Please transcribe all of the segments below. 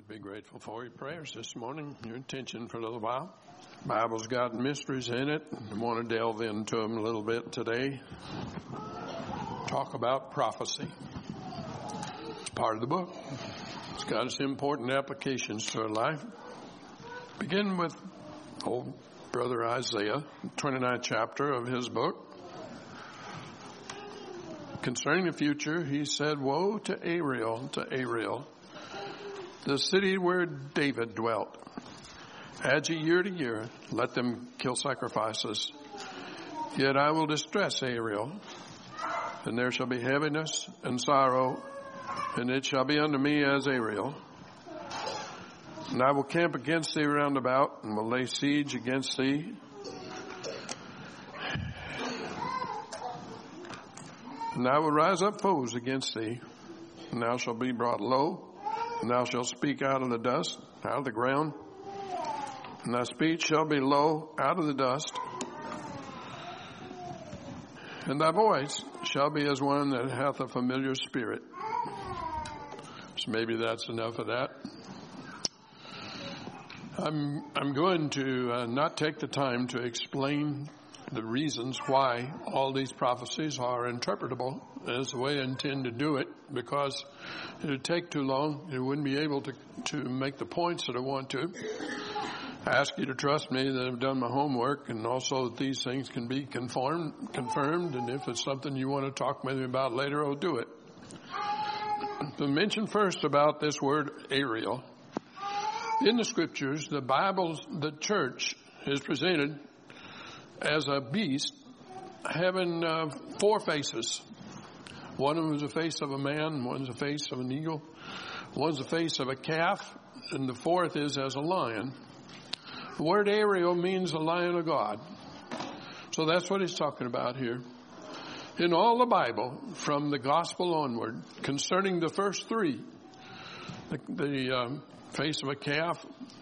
Be grateful for your prayers this morning, your attention for a little while. Bible's got mysteries in it. I want to delve into them a little bit today. Talk about prophecy. It's part of the book. It's got its important applications to our life. Begin with old brother Isaiah, 29th chapter of his book. Concerning the future, he said, "Woe to Ariel, the city where David dwelt. Add ye year to year, let them kill sacrifices. Yet I will distress Ariel, and there shall be heaviness and sorrow, and it shall be unto me as Ariel. And I will camp against thee round about, and will lay siege against thee. And I will rise up foes against thee, and thou shalt be brought low, and thou shalt speak out of the dust, out of the ground, and thy speech shall be low out of the dust, and thy voice shall be as one that hath a familiar spirit." So maybe that's enough of that. I'm going to not take the time to explain the reasons why all these prophecies are interpretable as the way I intend to do it, because it would take too long. You wouldn't be able to make the points that I want to. I ask you to trust me that I've done my homework, and also that these things can be confirmed, and if it's something you want to talk with me about later, I'll do it. To mention first about this word Ariel. In the scriptures, the church is presented as a beast having 4 faces. One of them is the face of a man, one's the face of an eagle, one's the face of a calf, and the fourth is as a lion. The word Ariel means the lion of God. So that's what he's talking about here. In all the Bible, from the gospel onward, concerning the first 3, the face of a calf,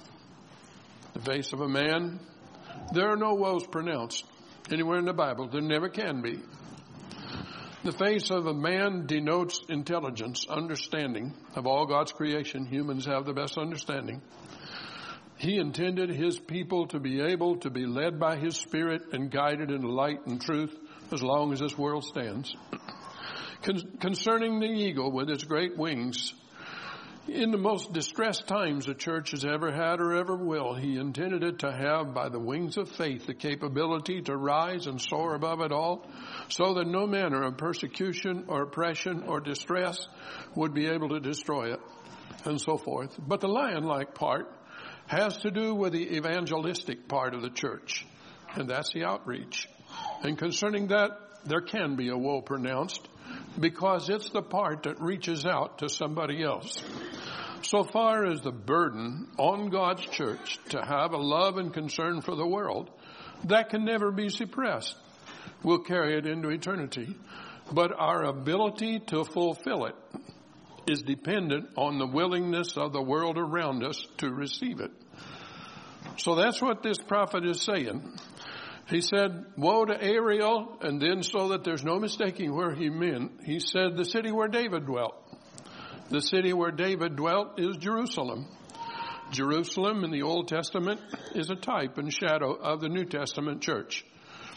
the face of a man, there are no woes pronounced anywhere in the Bible. There never can be. The face of a man denotes intelligence, understanding of all God's creation. Humans have the best understanding. He intended his people to be able to be led by his Spirit and guided in light and truth as long as this world stands. Concerning the eagle with its great wings, in the most distressed times the church has ever had or ever will, he intended it to have, by the wings of faith, the capability to rise and soar above it all, so that no manner of persecution or oppression or distress would be able to destroy it, and so forth. But the lion-like part has to do with the evangelistic part of the church, and that's the outreach. And concerning that, there can be a woe pronounced, because it's the part that reaches out to somebody else. So far as the burden on God's church to have a love and concern for the world, that can never be suppressed. We'll carry it into eternity. But our ability to fulfill it is dependent on the willingness of the world around us to receive it. So that's what this prophet is saying. He said, "Woe to Ariel," and then, so that there's no mistaking where he meant, he said the city where David dwelt. The city where David dwelt is Jerusalem. Jerusalem in the Old Testament is a type and shadow of the New Testament church.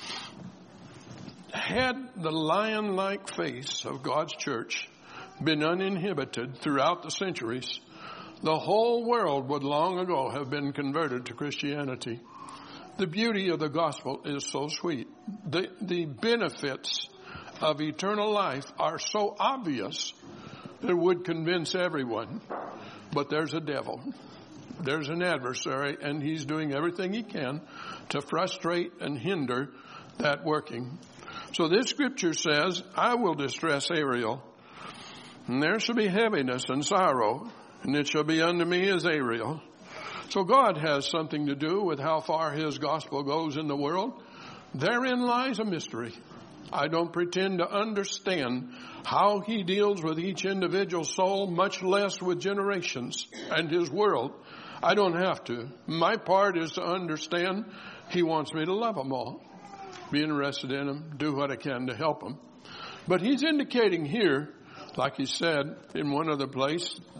Had the lion-like face of God's church been uninhibited throughout the centuries, the whole world would long ago have been converted to Christianity. The beauty of the gospel is so sweet. The benefits of eternal life are so obvious that it would convince everyone. But there's a devil. There's an adversary, and he's doing everything he can to frustrate and hinder that working. So this scripture says, "I will distress Ariel, and there shall be heaviness and sorrow, and it shall be unto me as Ariel." So God has something to do with how far his gospel goes in the world. Therein lies a mystery. I don't pretend to understand how he deals with each individual soul, much less with generations and his world. I don't have to. My part is to understand he wants me to love them all, be interested in them, do what I can to help them. But he's indicating here, like he said in one other place,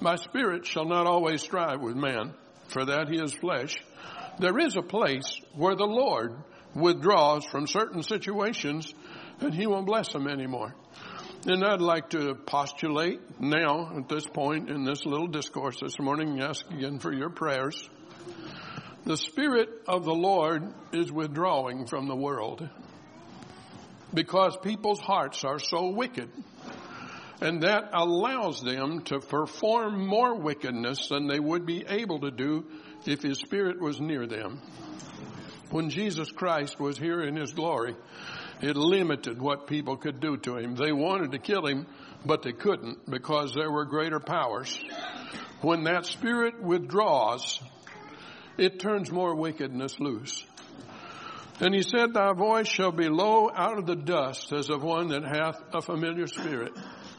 My spirit shall not always strive with man, for that he is flesh. There is a place where the Lord withdraws from certain situations and he won't bless them anymore. And I'd like to postulate now at this point in this little discourse this morning, and ask again for your prayers. The Spirit of the Lord is withdrawing from the world because people's hearts are so wicked. And that allows them to perform more wickedness than they would be able to do if His Spirit was near them. When Jesus Christ was here in His glory, it limited what people could do to Him. They wanted to kill Him, but they couldn't because there were greater powers. When that Spirit withdraws, it turns more wickedness loose. And He said, thy voice shall be low out of the dust as of one that hath a familiar spirit.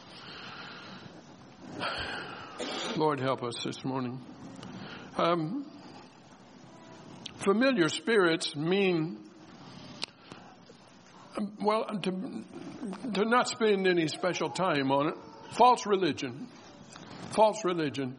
Lord, help us this morning. Familiar spirits mean, well, to not spend any special time on it, false religion. False religion.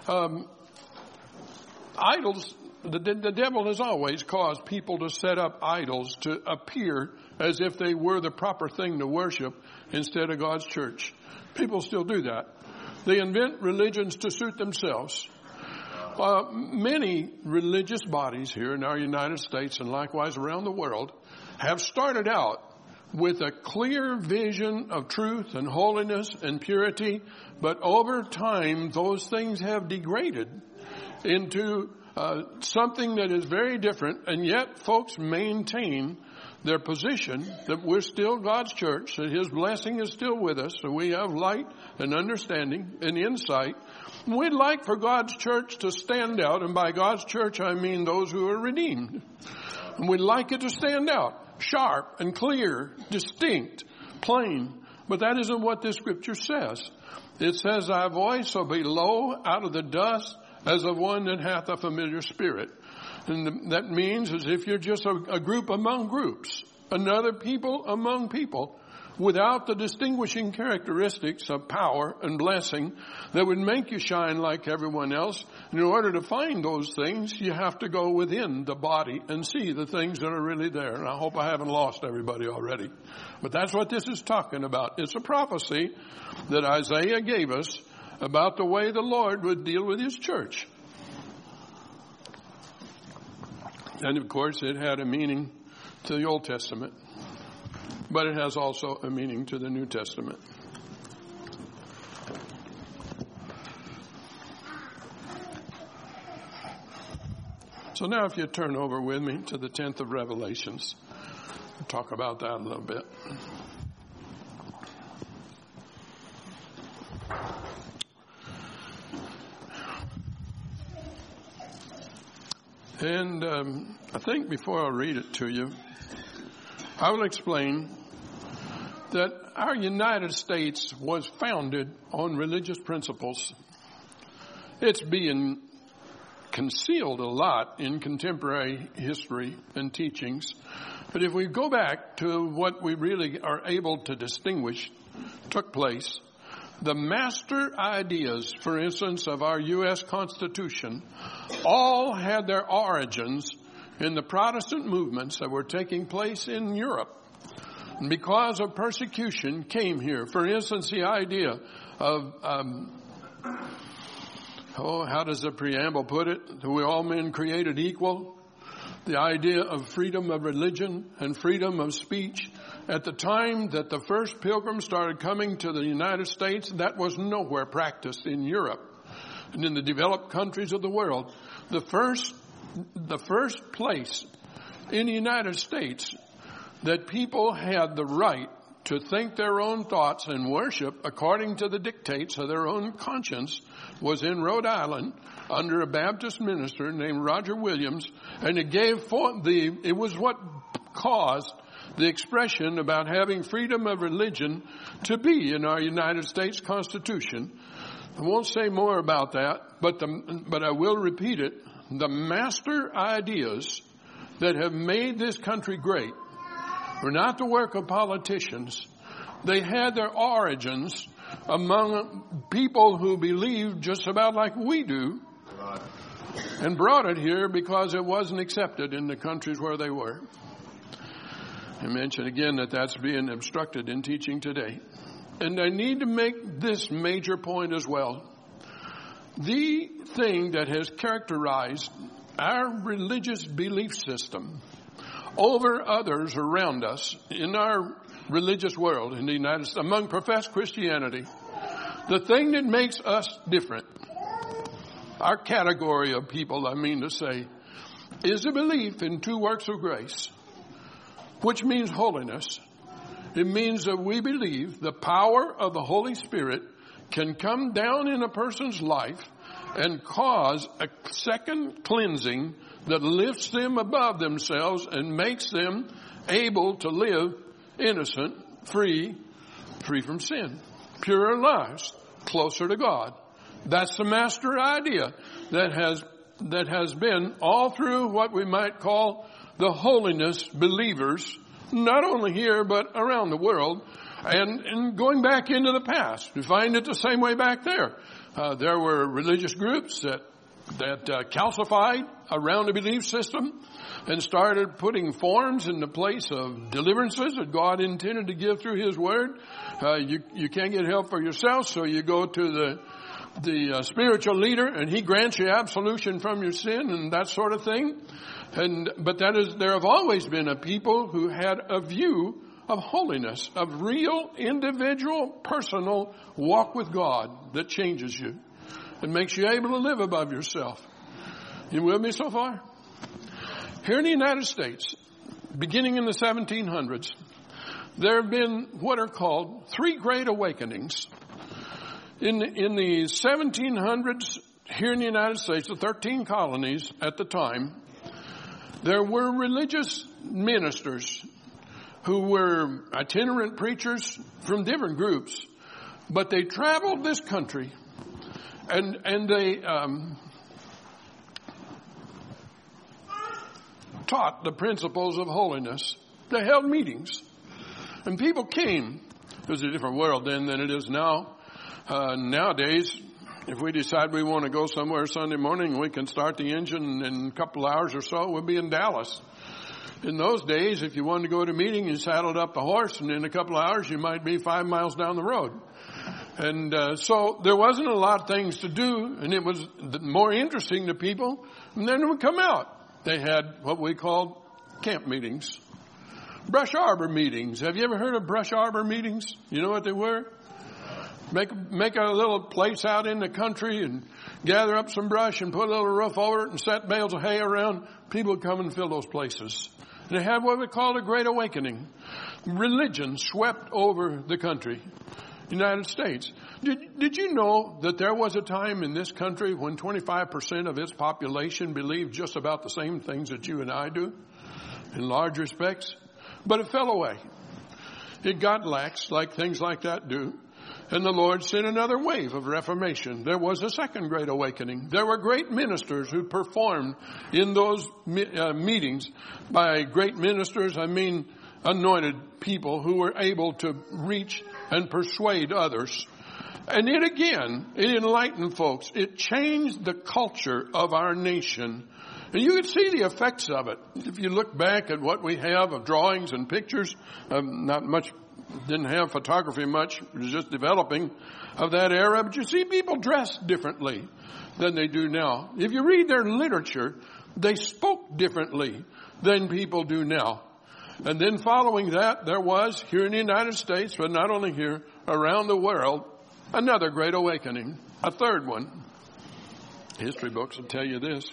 Idols, the devil has always caused people to set up idols to appear as if they were the proper thing to worship instead of God's church. People still do that. They invent religions to suit themselves. Many religious bodies here in our United States and likewise around the world have started out with a clear vision of truth and holiness and purity, but over time those things have degraded into something that is very different, and yet folks maintain their position that we're still God's church, that His blessing is still with us, that we have light and understanding and insight. And we'd like for God's church to stand out, and by God's church I mean those who are redeemed. And we'd like it to stand out, sharp and clear, distinct, plain. But that isn't what this scripture says. It says, thy voice will be low out of the dust as of one that hath a familiar spirit. And that means as if you're just a group among groups, another people among people, without the distinguishing characteristics of power and blessing that would make you shine like everyone else. And in order to find those things, you have to go within the body and see the things that are really there. And I hope I haven't lost everybody already. But that's what this is talking about. It's a prophecy that Isaiah gave us about the way the Lord would deal with His church. And of course, it had a meaning to the Old Testament, but it has also a meaning to the New Testament. So now if you turn over with me to the 10th of Revelations, we'll talk about that a little bit. And I think before I read it to you, I will explain that our United States was founded on religious principles. It's being concealed a lot in contemporary history and teachings. But if we go back to what we really are able to distinguish took place, the master ideas, for instance, of our U.S. Constitution all had their origins in the Protestant movements that were taking place in Europe. And because of persecution came here. For instance, the idea of, how does the preamble put it? That we all men created equal. The idea of freedom of religion and freedom of speech. At the time that the first pilgrims started coming to the United States, that was nowhere practiced in Europe and in the developed countries of the world. The first place in the United States that people had the right to think their own thoughts and worship according to the dictates of their own conscience was in Rhode Island under a Baptist minister named Roger Williams, and it was what caused the expression about having freedom of religion to be in our United States Constitution. I won't say more about that, but I will repeat it. The master ideas that have made this country great were not the work of politicians. They had their origins among people who believe just about like we do, and brought it here because it wasn't accepted in the countries where they were. I mentioned again that that's being obstructed in teaching today. And I need to make this major point as well. The thing that has characterized our religious belief system over others around us in our religious world in the United States, among professed Christianity, the thing that makes us different, our category of people, I mean to say, is a belief in two works of grace, which means holiness. It means that we believe the power of the Holy Spirit can come down in a person's life and cause a second cleansing that lifts them above themselves and makes them able to live innocent, free from sin, purer lives, closer to God. That's the master idea that has been all through what we might call the holiness believers, not only here but around the world, and going back into the past. We find it the same way back there. There were religious groups that calcified around the belief system and started putting forms in the place of deliverances that God intended to give through His Word. You can't get help for yourself, so you go to the spiritual leader, and he grants you absolution from your sin and that sort of thing. But there have always been a people who had a view of holiness, of real individual personal walk with God that changes you and makes you able to live above yourself. You with me so far? Here in the United States, beginning in the 1700s, there have been what are called three great awakenings. In the 1700s, here in the United States, the 13 colonies at the time, there were religious ministers who were itinerant preachers from different groups, but they traveled this country and they taught the principles of holiness. They held meetings, and people came. It was a different world then than it is now. Nowadays, if we decide we want to go somewhere Sunday morning, we can start the engine in a couple hours or so. We'll be in Dallas. In those days, if you wanted to go to a meeting, you saddled up the horse, and in a couple of hours, you might be 5 miles down the road. And so there wasn't a lot of things to do, and it was more interesting to people. And then it would come out. They had what we called camp meetings, brush arbor meetings. Have you ever heard of brush arbor meetings? You know what they were? Make a little place out in the country and gather up some brush and put a little roof over it and set bales of hay around. People would come and fill those places. They had what we call a Great Awakening. Religion swept over the country, United States. Did you know that there was a time in this country when 25% of its population believed just about the same things that you and I do, in large respects? But it fell away. It got lax, like things like that do. And the Lord sent another wave of reformation. There was a second Great Awakening. There were great ministers who performed in those meetings. By great ministers, I mean anointed people who were able to reach and persuade others. And it enlightened folks. It changed the culture of our nation. And you can see the effects of it. If you look back at what we have of drawings and pictures, not much, didn't have photography much, it was just developing of that era, but you see people dressed differently than they do now. If you read their literature, they spoke differently than people do now. And then following that, there was, here in the United States, but not only here, around the world, another Great Awakening, a third one. History books will tell you this.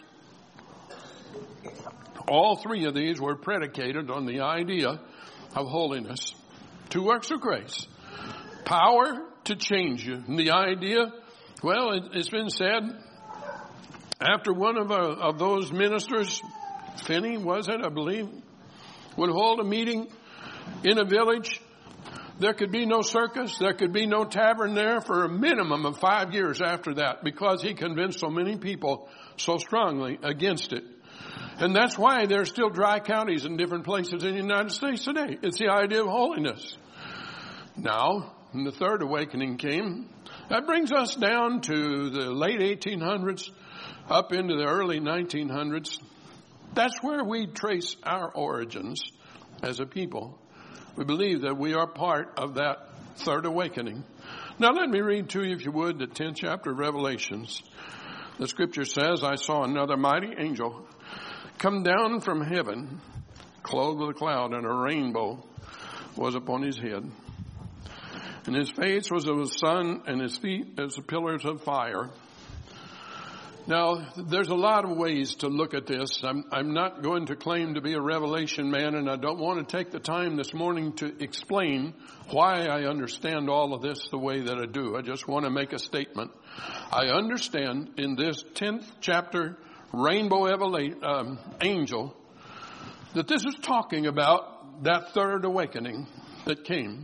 All three of these were predicated on the idea of holiness. Two works of grace. Power to change you. And the idea, well, it's been said, after one of those ministers, Finney, was it, I believe, would hold a meeting in a village, there could be no circus, there could be no tavern there for a minimum of 5 years after that, because he convinced so many people so strongly against it. And that's why there's still dry counties in different places in the United States today. It's the idea of holiness. Now, and the third awakening came. That brings us down to the late 1800s, up into the early 1900s. That's where we trace our origins as a people. We believe that we are part of that third awakening. Now let me read to you, if you would, the 10th chapter of Revelations. The scripture says, I saw another mighty angel come down from heaven, clothed with a cloud, and a rainbow was upon his head. And his face was as the sun, and his feet as the pillars of fire. Now, there's a lot of ways to look at this. I'm not going to claim to be a revelation man, and I don't want to take the time this morning to explain why I understand all of this the way that I do. I just want to make a statement. I understand in this 10th chapter rainbow angel that this is talking about that third awakening that came.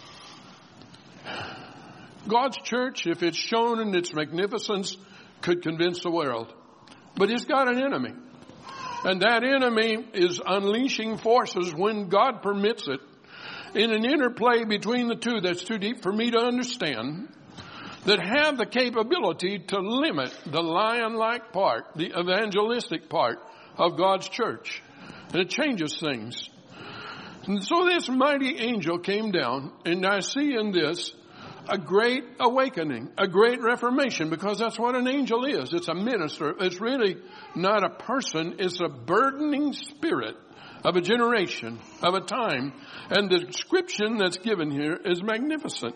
God's church, if it's shown in its magnificence, could convince the world. But it's got an enemy. And that enemy is unleashing forces when God permits it in an interplay between the two that's too deep for me to understand, that have the capability to limit the lion-like part, the evangelistic part of God's church. And it changes things. And so this mighty angel came down, and I see in this a great awakening, a great reformation, because that's what an angel is. It's a minister. It's really not a person. It's a burdening spirit of a generation, of a time. And the description that's given here is magnificent.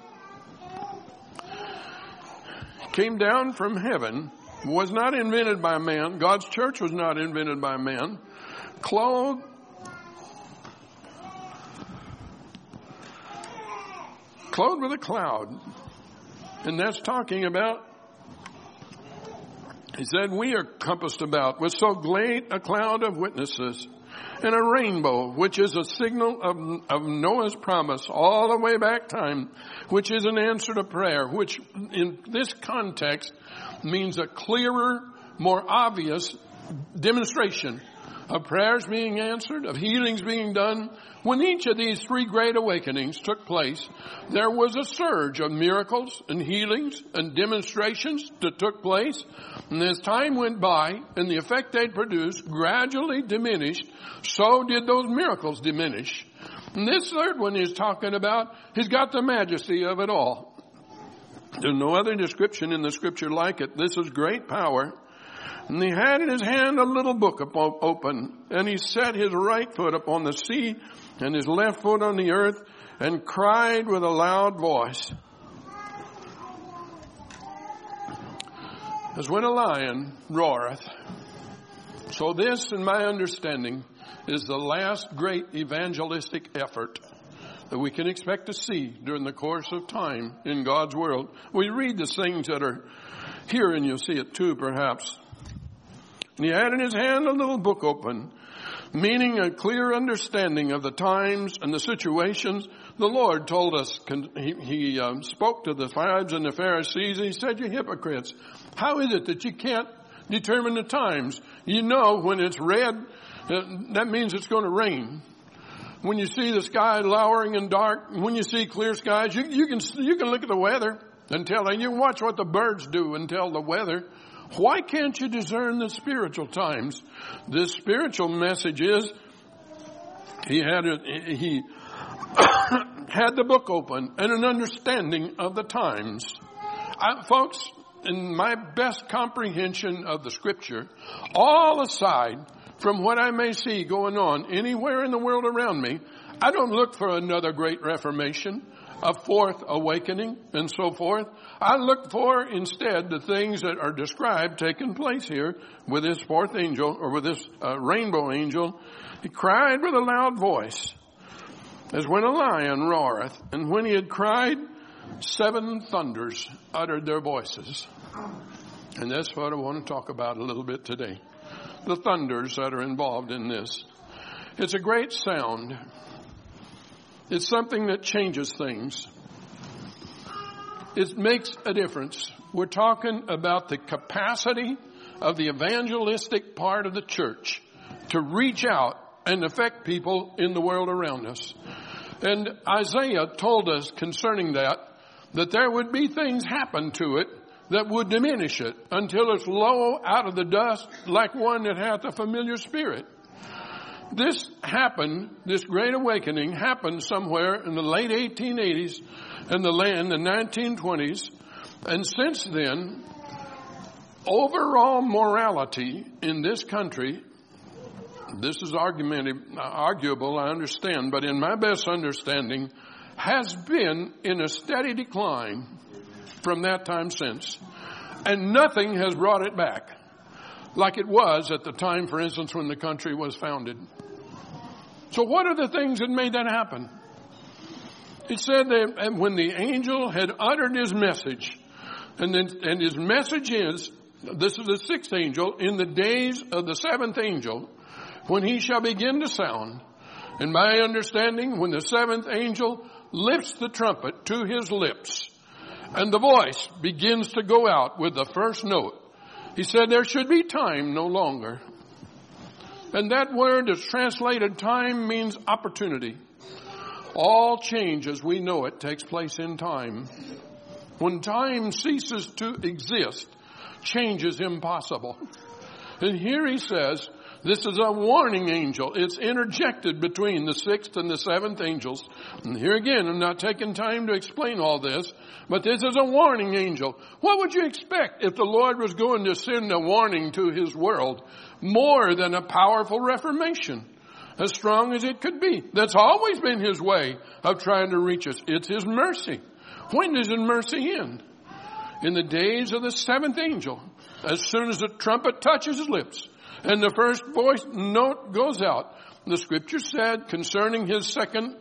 Came down from heaven, was not invented by man. God's church was not invented by man. Clothed with a cloud. And that's talking about, he said, we are compassed about with so great a cloud of witnesses, and a rainbow, which is a signal of Noah's promise all the way back time, which is an answer to prayer, which in this context means a clearer, more obvious demonstration of prayers being answered, of healings being done. When each of these three great awakenings took place, there was a surge of miracles and healings and demonstrations that took place. And as time went by and the effect they'd produced gradually diminished, so did those miracles diminish. And this third one is talking about, he's got the majesty of it all. There's no other description in the scripture like it. This is great power. And he had in his hand a little book open, and he set his right foot upon the sea and his left foot on the earth, and cried with a loud voice, as when a lion roareth. So this, in my understanding, is the last great evangelistic effort that we can expect to see during the course of time in God's world. We read the things that are here, and you'll see it too, perhaps. And he had in his hand a little book open, meaning a clear understanding of the times and the situations. The Lord told us, he spoke to the scribes and the Pharisees, and he said, you hypocrites, how is it that you can't determine the times? You know when it's red, that means it's going to rain. When you see the sky lowering and dark, when you see clear skies, you can look at the weather and tell, and you watch what the birds do and tell the weather. Why can't you discern the spiritual times? This spiritual message is, he had the book open and an understanding of the times. Folks, in my best comprehension of the scripture, all aside from what I may see going on anywhere in the world around me, I don't look for another great reformation, a fourth awakening, and so forth. I look for instead the things that are described taking place here with this fourth angel, or with this rainbow angel. He cried with a loud voice, as when a lion roareth. And when he had cried, 7 thunders uttered their voices. And that's what I want to talk about a little bit today. The thunders that are involved in this. It's a great sound. It's something that changes things. It makes a difference. We're talking about the capacity of the evangelistic part of the church to reach out and affect people in the world around us. And Isaiah told us concerning that that there would be things happen to it that would diminish it until it's low out of the dust like one that hath a familiar spirit. This happened, this great awakening happened somewhere in the late 1880s and the 1920s. And since then, overall morality in this country, this is arguable, I understand, but in my best understanding, has been in a steady decline from that time since. And nothing has brought it back like it was at the time, for instance, when the country was founded. So what are the things that made that happen? It said that when the angel had uttered his message, and his message is, this is the sixth angel, in the days of the seventh angel, when he shall begin to sound. In my understanding, when the seventh angel lifts the trumpet to his lips, and the voice begins to go out with the first note, he said there should be time no longer. And that word that's translated time means opportunity. All change as we know it takes place in time. When time ceases to exist, change is impossible. And here he says, this is a warning angel. It's interjected between the sixth and the seventh angels. And here again, I'm not taking time to explain all this, but this is a warning angel. What would you expect if the Lord was going to send a warning to his world more than a powerful reformation, as strong as it could be? That's always been his way of trying to reach us. It's his mercy. When does his mercy end? In the days of the seventh angel, as soon as the trumpet touches his lips and the first voice note goes out, the scripture said concerning his second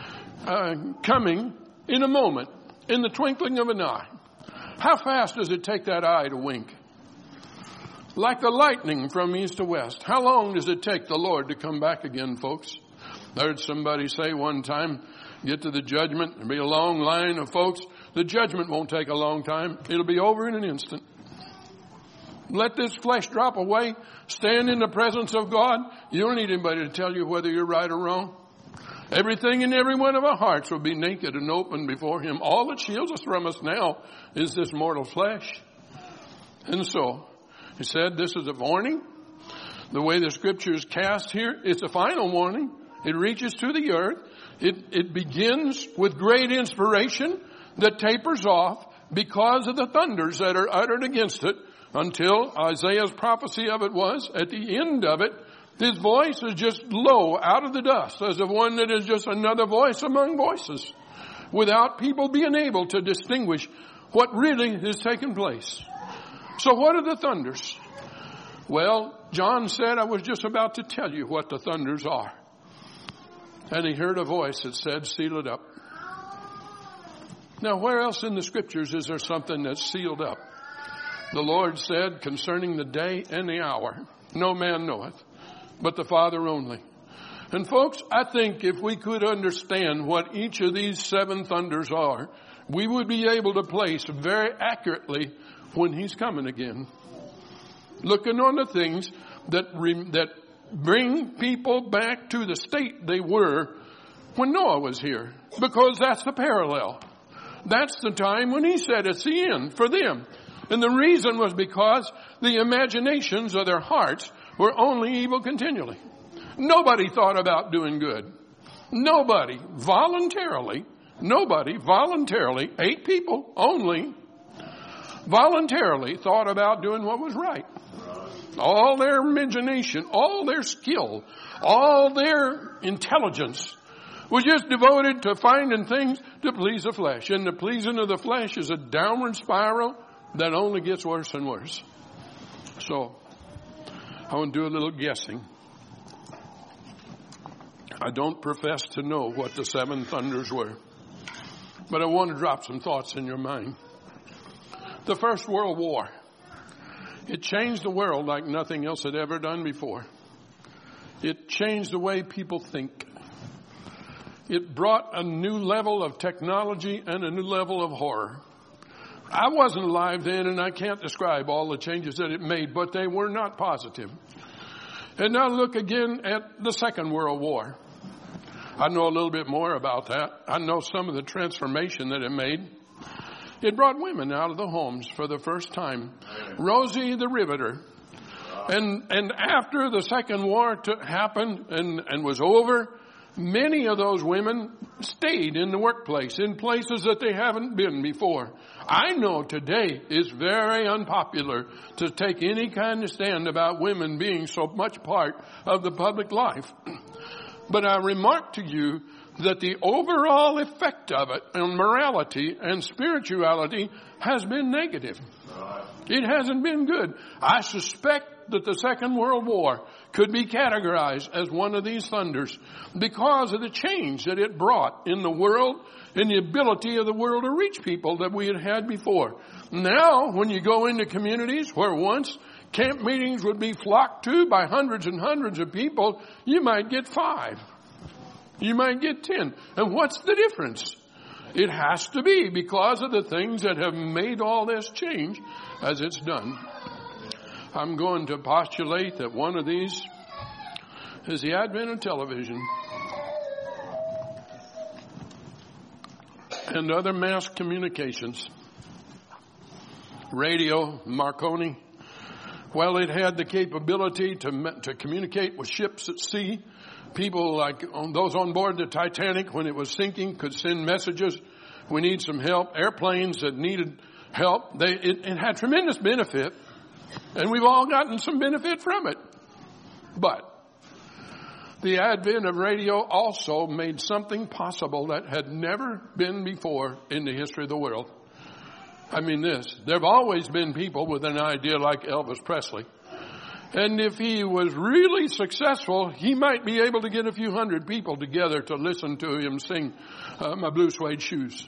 coming, in a moment, in the twinkling of an eye. How fast does it take that eye to wink? Like the lightning from east to west. How long does it take the Lord to come back again, folks? I heard somebody say one time, get to the judgment, there'll be a long line of folks. The judgment won't take a long time. It'll be over in an instant. Let this flesh drop away. Stand in the presence of God. You don't need anybody to tell you whether you're right or wrong. Everything in every one of our hearts will be naked and open before him. All that shields us from us now is this mortal flesh. And so, he said this is a warning. The way the scripture is cast here, it's a final warning. It reaches to the earth. It begins with great inspiration that tapers off because of the thunders that are uttered against it, until Isaiah's prophecy of it was, at the end of it, his voice is just low out of the dust, as of one that is just another voice among voices, without people being able to distinguish what really has taken place. So what are the thunders? Well, John said, I was just about to tell you what the thunders are. And he heard a voice that said, seal it up. Now, where else in the scriptures is there something that's sealed up? The Lord said concerning the day and the hour, no man knoweth, but the Father only. And folks, I think if we could understand what each of these seven thunders are, we would be able to place very accurately when he's coming again. Looking on the things that bring people back to the state they were when Noah was here. Because that's the parallel. That's the time when he said it's the end for them. And the reason was because the imaginations of their hearts were only evil continually. Nobody thought about doing good. Nobody voluntarily, 8 people only, voluntarily thought about doing what was right. All their imagination, all their skill, all their intelligence was just devoted to finding things to please the flesh. And the pleasing of the flesh is a downward spiral that only gets worse and worse. So, I want to do a little guessing. I don't profess to know what the seven thunders were, but I want to drop some thoughts in your mind. The First World War. It changed the world like nothing else had ever done before. It changed the way people think. It brought a new level of technology and a new level of horror. I wasn't alive then, and I can't describe all the changes that it made, but they were not positive. And now look again at the Second World War. I know a little bit more about that. I know some of the transformation that it made. It brought women out of the homes for the first time. Rosie the Riveter. And after the Second War happened and was over, many of those women stayed in the workplace, in places that they haven't been before. I know today it's very unpopular to take any kind of stand about women being so much part of the public life. But I remark to you that the overall effect of it on morality and spirituality has been negative. It hasn't been good. I suspect that the Second World War could be categorized as one of these thunders because of the change that it brought in the world and the ability of the world to reach people that we had had before. Now, when you go into communities where once camp meetings would be flocked to by hundreds and hundreds of people, you might get 5. You might get 10. And what's the difference? It has to be because of the things that have made all this change as it's done. I'm going to postulate that one of these is the advent of television and other mass communications. Radio, Marconi, while it had the capability to communicate with ships at sea, people like those on board the Titanic when it was sinking could send messages. We need some help. Airplanes that needed help. It had tremendous benefit. And we've all gotten some benefit from it. But the advent of radio also made something possible that had never been before in the history of the world. I mean this. There have always been people with an idea like Elvis Presley. And if he was really successful, he might be able to get a few hundred people together to listen to him sing My Blue Suede Shoes.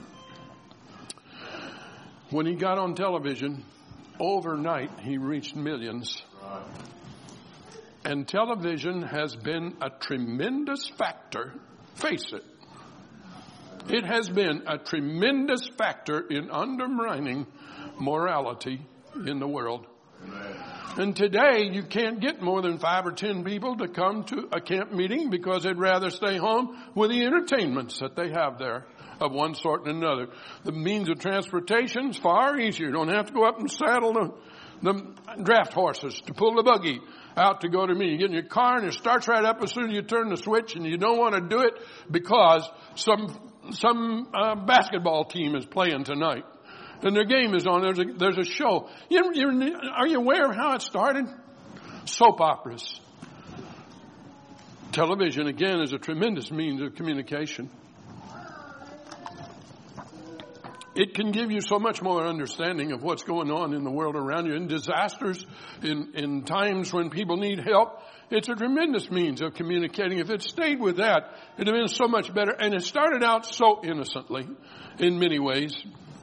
When he got on television, overnight, he reached millions. And television has been a tremendous factor. Face it. It has been a tremendous factor in undermining morality in the world. And today, you can't get more than 5 or 10 people to come to a camp meeting because they'd rather stay home with the entertainments that they have there of one sort and another. The means of transportation is far easier. You don't have to go up and saddle the draft horses to pull the buggy out to go to meeting. You get in your car and it starts right up as soon as you turn the switch, and you don't want to do it because some basketball team is playing tonight. And their game is on. There's a show. Are you aware of how it started? Soap operas. Television, again, is a tremendous means of communication. It can give you so much more understanding of what's going on in the world around you. In disasters, in times when people need help, it's a tremendous means of communicating. If it stayed with that, it would have been so much better. And it started out so innocently in many ways.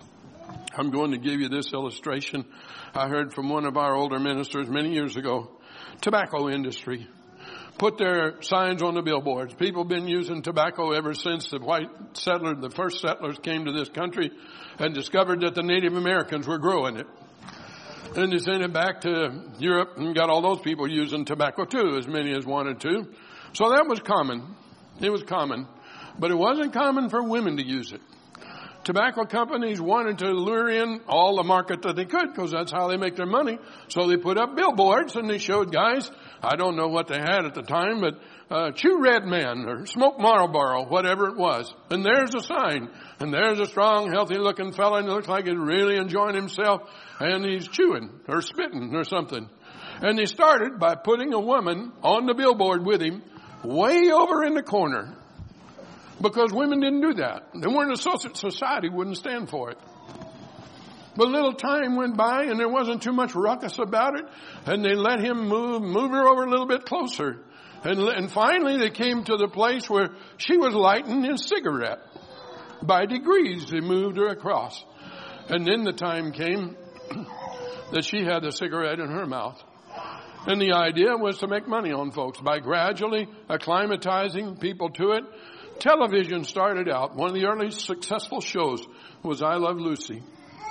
I'm going to give you this illustration I heard from one of our older ministers many years ago. Tobacco industry. Put their signs on the billboards. People have been using tobacco ever since the first settlers came to this country and discovered that the Native Americans were growing it. And they sent it back to Europe and got all those people using tobacco too, as many as wanted to. So that was common. It was common. But it wasn't common for women to use it. Tobacco companies wanted to lure in all the market that they could because that's how they make their money. So they put up billboards and they showed guys, I don't know what they had at the time, but chew Red Man or smoke Marlboro, whatever it was. And there's a sign. And there's a strong, healthy-looking fella, and it looks like he's really enjoying himself, and he's chewing or spitting or something. And they started by putting a woman on the billboard with him way over in the corner. Because women didn't do that. They weren't associate. Society wouldn't stand for it. But a little time went by and there wasn't too much ruckus about it. And they let him move her over a little bit closer. And finally they came to the place where she was lighting his cigarette. By degrees they moved her across. And then the time came that she had the cigarette in her mouth. And the idea was to make money on folks by gradually acclimatizing people to it. Television started out. One of the early successful shows was I Love Lucy.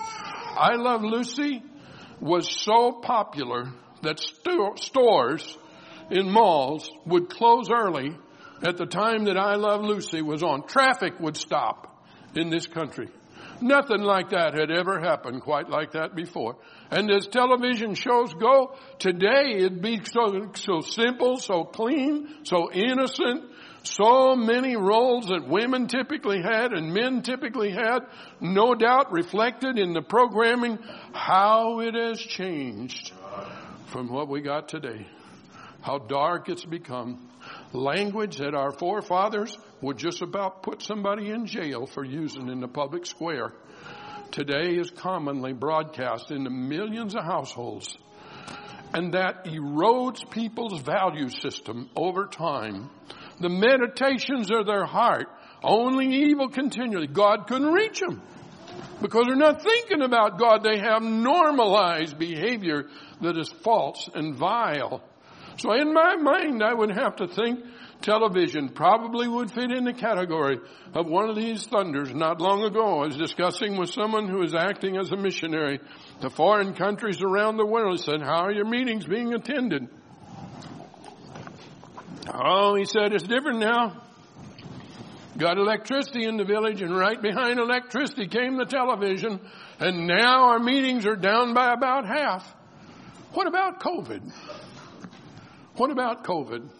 I Love Lucy was so popular that stores in malls would close early at the time that I Love Lucy was on. Traffic would stop in this country Nothing like that had ever happened quite like that before. And as television shows go, today it'd be so simple, so clean, so innocent, so many roles that women typically had and men typically had, no doubt reflected in the programming, how it has changed from what we got today. How dark it's become. Language that our forefathers would just about put somebody in jail for using in the public square, today is commonly broadcast into millions of households. And that erodes people's value system over time. The meditations of their heart, only evil continually. God couldn't reach them because they're not thinking about God. They have normalized behavior that is false and vile. So in my mind, I would have to think television probably would fit in the category of one of these thunders. Not long ago, I was discussing with someone who is acting as a missionary to foreign countries around the world. He said, how are your meetings being attended? Oh, he said, it's different now. Got electricity in the village, and right behind electricity came the television, and now our meetings are down by about half. What about COVID? What about COVID?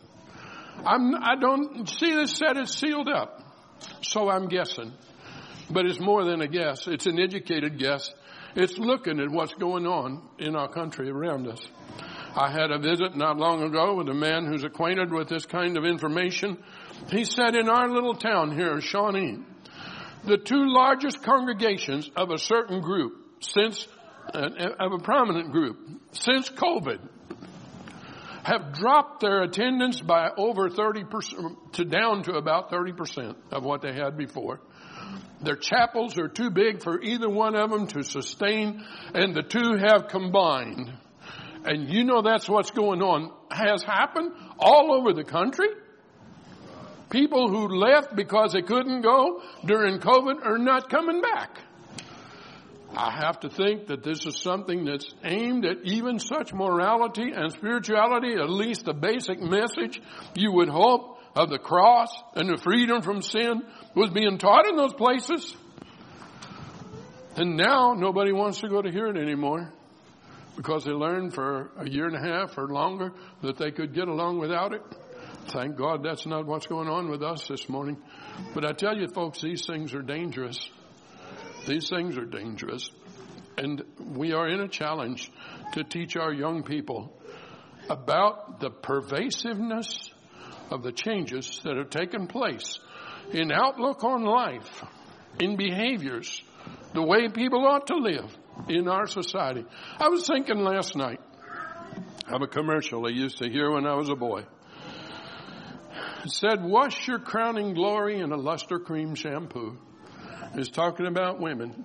I don't see this said it's sealed up, so I'm guessing. But it's more than a guess. It's an educated guess. It's looking at what's going on in our country around us. I had a visit not long ago with a man who's acquainted with this kind of information. He said in our little town here, Shawnee, the two largest congregations of a certain group of a prominent group since COVID have dropped their attendance by over 30% to down to about 30% of what they had before. Their chapels are too big for either one of them to sustain, and the two have combined. And you know that's what's going on. Has happened all over the country. People who left because they couldn't go during COVID are not coming back. I have to think that this is something that's aimed at even such morality and spirituality, at least the basic message you would hope of the cross and the freedom from sin was being taught in those places. And now nobody wants to go to hear it anymore because they learned for a year and a half or longer that they could get along without it. Thank God that's not what's going on with us this morning. But I tell you, folks, these things are dangerous. These things are dangerous. And we are in a challenge to teach our young people about the pervasiveness of the changes that have taken place in outlook on life, in behaviors, the way people ought to live in our society. I was thinking last night of a commercial I used to hear when I was a boy. It said, wash your crowning glory in a luster cream shampoo. It's talking about women.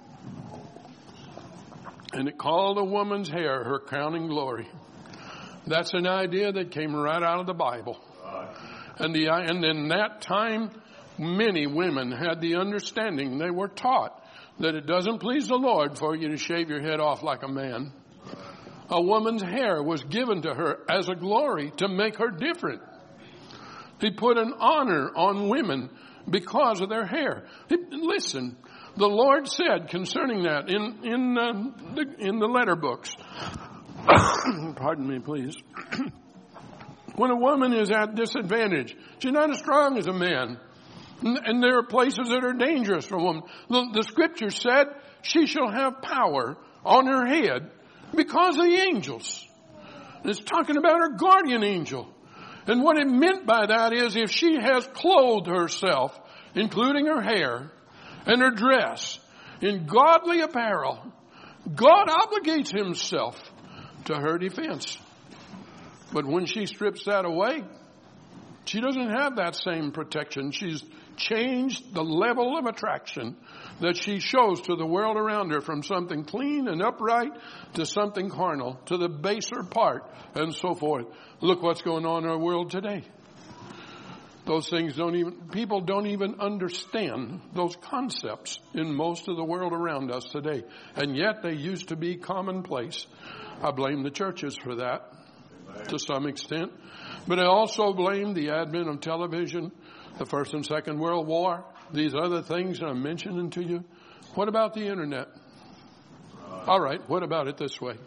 And it called a woman's hair her crowning glory. That's an idea that came right out of the Bible. And in that time, many women had the understanding, they were taught, that it doesn't please the Lord for you to shave your head off like a man. A woman's hair was given to her as a glory to make her different. He put an honor on women because of their hair. Listen, the Lord said concerning that in the letter books. Pardon me, please. When a woman is at disadvantage, she's not as strong as a man. And there are places that are dangerous for a woman. The scripture said she shall have power on her head because of the angels. And it's talking about her guardian angel. And what it meant by that is if she has clothed herself, including her hair and her dress, in godly apparel, God obligates himself to her defense. But when she strips that away, she doesn't have that same protection. She's changed the level of attraction that she shows to the world around her from something clean and upright to something carnal, to the baser part, and so forth. Look what's going on in our world today. Those things people don't even understand those concepts in most of the world around us today. And yet they used to be commonplace. I blame the churches for that to some extent. But I also blame the advent of television, the First and Second World War, these other things I'm mentioning to you. What about the internet? All right, what about it this way?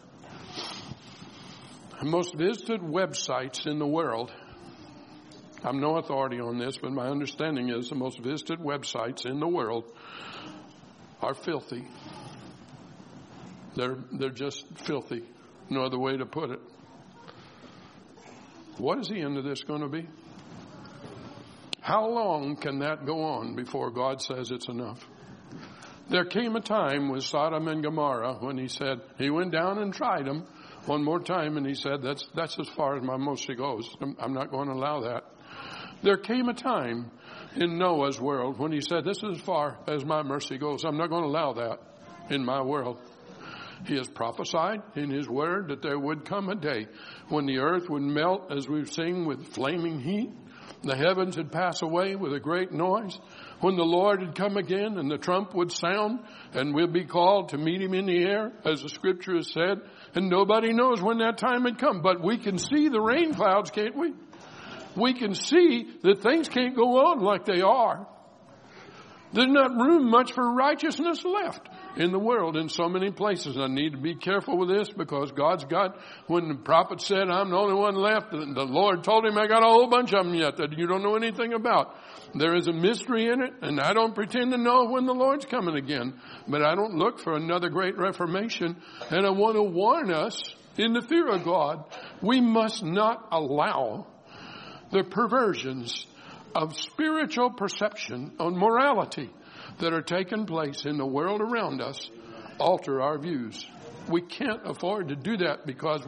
The most visited websites in the world, I'm no authority on this, but my understanding is the most visited websites in the world are filthy. They're just filthy. No other way to put it. What is the end of this going to be? How long can that go on before God says it's enough? There came a time with Sodom and Gomorrah when he said, he went down and tried them one more time and he said, that's as far as my mercy goes. I'm not going to allow that. There came a time in Noah's world when he said, this is as far as my mercy goes. I'm not going to allow that in my world. He has prophesied in his word that there would come a day when the earth would melt, as we've seen, with flaming heat. The heavens would pass away with a great noise. When the Lord had come again and the trump would sound and we'll be called to meet him in the air, as the scripture has said. And nobody knows when that time had come. But we can see the rain clouds, can't we? We can see that things can't go on like they are. There's not room much for righteousness left in the world in so many places. I need to be careful with this because God's got, when the prophet said, I'm the only one left, the Lord told him, I got a whole bunch of them yet that you don't know anything about. There is a mystery in it, and I don't pretend to know when the Lord's coming again. But I don't look for another great reformation. And I want to warn us in the fear of God, we must not allow the perversions of spiritual perception on morality that are taking place in the world around us alter our views. We can't afford to do that because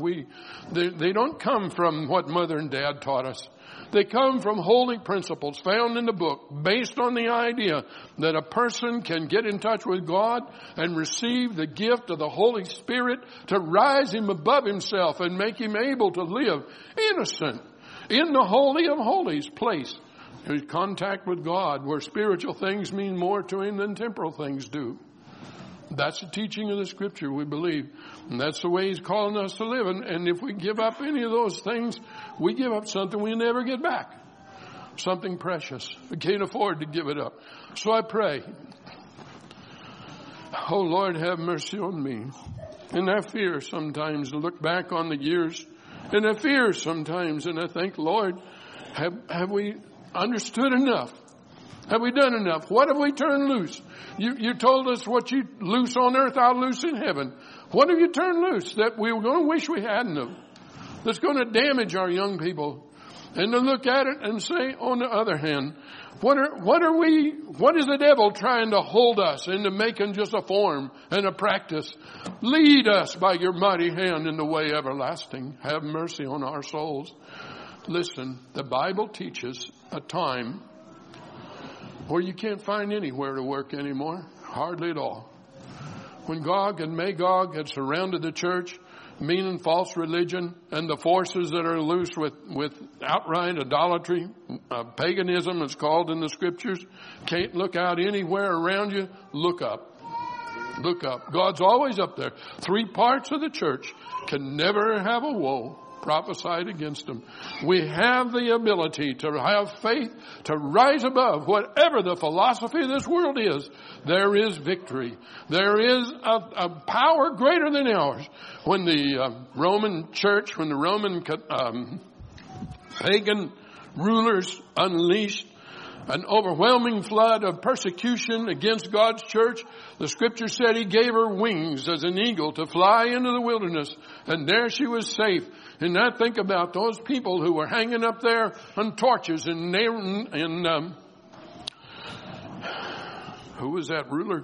they don't come from what Mother and Dad taught us. They come from holy principles found in the book based on the idea that a person can get in touch with God and receive the gift of the Holy Spirit to rise him above himself and make him able to live innocent in the Holy of Holies place. There's contact with God where spiritual things mean more to him than temporal things do. That's the teaching of the scripture, we believe. And that's the way he's calling us to live. And if we give up any of those things, we give up something we never get back. Something precious. We can't afford to give it up. So I pray, oh Lord, have mercy on me. And I fear sometimes to look back on the years. And I fear sometimes, and I think, Lord, have we understood enough? Have we done enough? What have we turned loose? You told us what you loose on earth, I'll loose in heaven. What have you turned loose that we were going to wish we hadn't of? That's going to damage our young people. And to look at it and say, on the other hand, what is the devil trying to hold us into making just a form and a practice? Lead us by your mighty hand in the way everlasting. Have mercy on our souls. Listen, the Bible teaches a time where you can't find anywhere to work anymore. Hardly at all. When Gog and Magog had surrounded the church, mean and false religion, and the forces that are loose with outright idolatry, paganism it's called in the scriptures, can't look out anywhere around you, look up. Look up. God's always up there. 3 parts of the church can never have a woe prophesied against them. We have the ability to have faith, to rise above whatever the philosophy of this world is. There is victory. There is a power greater than ours. When the Roman church, when the Roman pagan rulers unleashed an overwhelming flood of persecution against God's church, the scripture said he gave her wings as an eagle to fly into the wilderness, and there she was safe. And now think about those people who were hanging up there on torches and who was that ruler?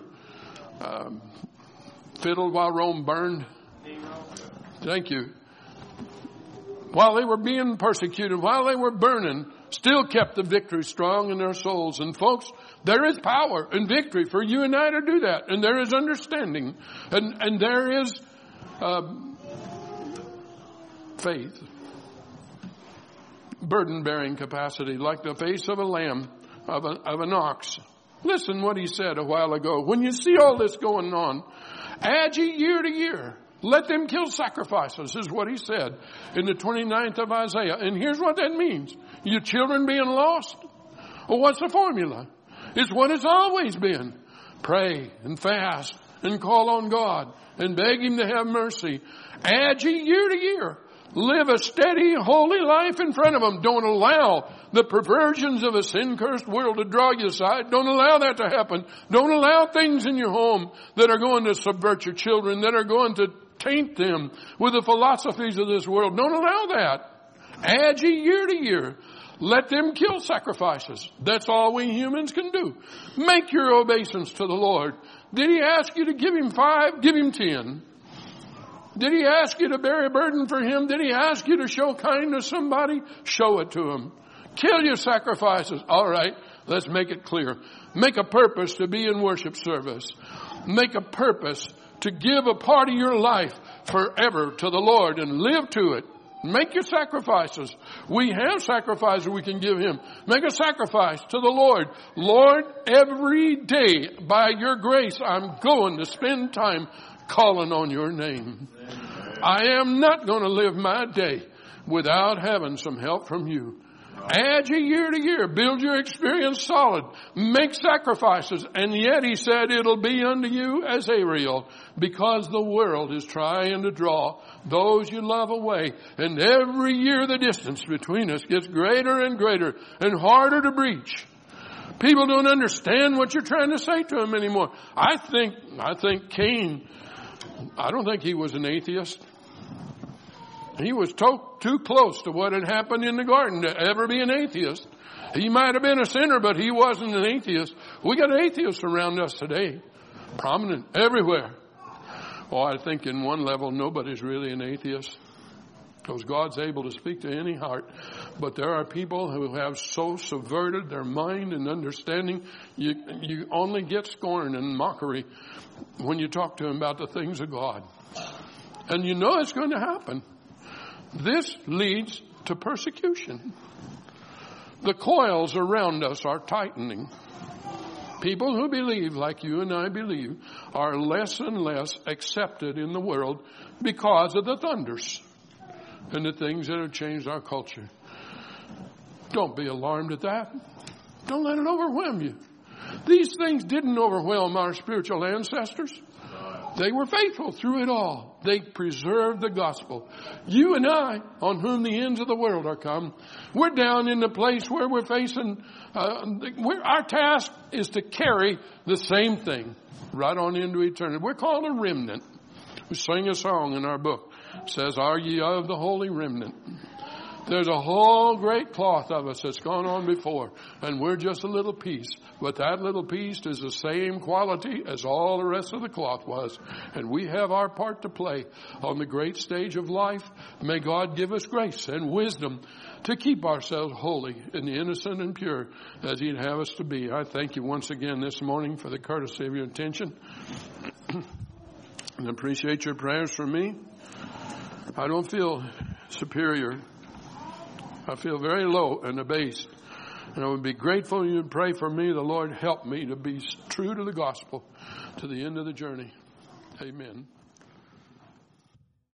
Fiddled while Rome burned. Thank you. While they were being persecuted, while they were burning, still kept the victory strong in their souls. And folks, there is power and victory for you and I to do that. And there is understanding. And there is faith. Burden-bearing capacity, like the face of a lamb, of an ox. Listen what he said a while ago. When you see all this going on, add ye year to year. Let them kill sacrifices, is what he said in the 29th of Isaiah. And here's what that means. Your children being lost? Well, what's the formula? It's what it's always been. Pray and fast and call on God and beg Him to have mercy. Add ye year to year. Live a steady, holy life in front of Him. Don't allow the perversions of a sin-cursed world to draw you aside. Don't allow that to happen. Don't allow things in your home that are going to subvert your children, that are going to taint them with the philosophies of this world. Don't allow that. Add ye year to year. Let them kill sacrifices. That's all we humans can do. Make your obeisance to the Lord. Did He ask you to give Him 5? Give Him 10. Did He ask you to bear a burden for Him? Did He ask you to show kindness to somebody? Show it to Him. Kill your sacrifices. All right, let's make it clear. Make a purpose to be in worship service. Make a purpose to give a part of your life forever to the Lord and live to it. Make your sacrifices. We have sacrifices we can give Him. Make a sacrifice to the Lord. Lord, every day, by your grace, I'm going to spend time calling on your name. I am not going to live my day without having some help from you. Add you year to year. Build your experience solid. Make sacrifices. And yet He said it'll be unto you as Ariel, because the world is trying to draw those you love away. And every year the distance between us gets greater and greater and harder to breach. People don't understand what you're trying to say to them anymore. I think Cain, I don't think he was an atheist. He was too close to what had happened in the garden to ever be an atheist. He might have been a sinner, but he wasn't an atheist. We got atheists around us today, prominent everywhere. Well, I think in one level, nobody's really an atheist, because God's able to speak to any heart. But there are people who have so subverted their mind and understanding, you only get scorn and mockery when you talk to them about the things of God. And you know it's going to happen. This leads to persecution. The coils around us are tightening. People who believe like you and I believe are less and less accepted in the world because of the thunders and the things that have changed our culture. Don't be alarmed at that. Don't let it overwhelm you. These things didn't overwhelm our spiritual ancestors. They were faithful through it all. They preserved the gospel. You and I, on whom the ends of the world are come, we're down in the place where we're facing, our task is to carry the same thing right on into eternity. We're called a remnant. We sing a song in our book. It says, "Are ye of the holy remnant?" There's a whole great cloth of us that's gone on before, and we're just a little piece. But that little piece is the same quality as all the rest of the cloth was. And we have our part to play on the great stage of life. May God give us grace and wisdom to keep ourselves holy and innocent and pure as He'd have us to be. I thank you once again this morning for the courtesy of your attention. And appreciate your prayers for me. I don't feel superior. I feel very low and abased. And I would be grateful you would pray for me. The Lord help me to be true to the gospel to the end of the journey. Amen.